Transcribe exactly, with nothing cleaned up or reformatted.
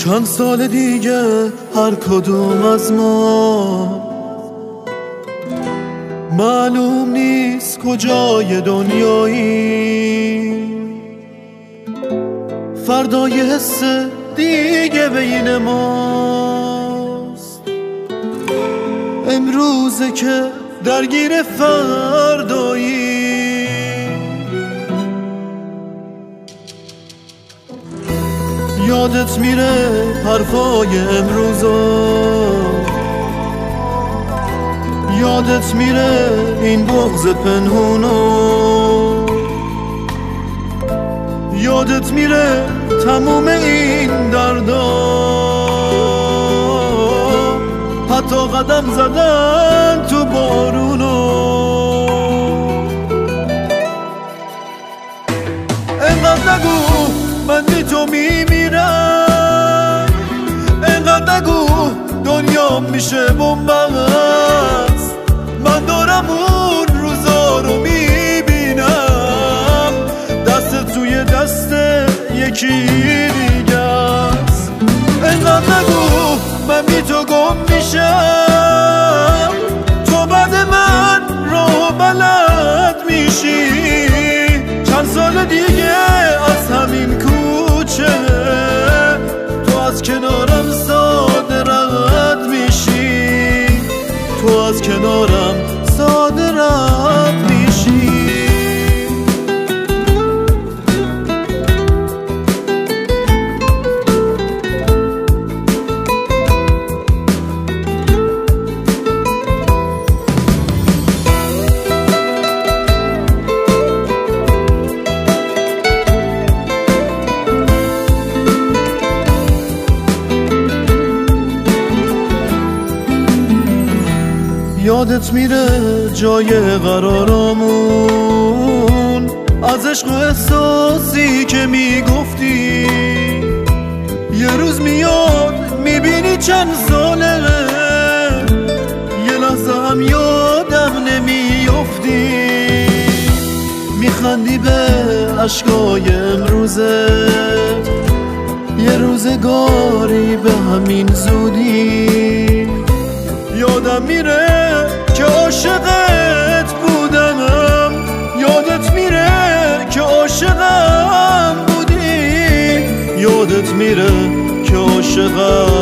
چند سال دیگه هر کدوم از ما معلوم نیست کجای دنیایی، فردا یه حس دیگه بین ماست. امروزه که درگیر فردایی، یادت میره حرفای امروزا، یادت میره این بغض پنهونو، یادت میره تموم این دردا، حتی قدم زدن تو بارونو. انقدر نگو من بی تو میمیرم، انقدر نگو دنیا میشه بومبست. من دارم اون روزا رو میبینم، دست توی دست یکی دیگه است. انقدر نگو من بی تو گم میشم، تو بعد من رو بلد میشی. چند سال دیگه از همین کوچه تو از کنارم ساده رد میشی، تو از کنارم ساده رد میشی. یادت میره جای قرارمون، از عشق و احساسی که میگفتی. یه روز میاد میبینی چند ساله، یه لحظه هم یادم نمیافتی. میخندی به عشقای امروزه، یه روزگاری به همین زودی. یادم میره که عاشقت بودم، یادت میره که عاشقم بودی، یادت میره که عاشقم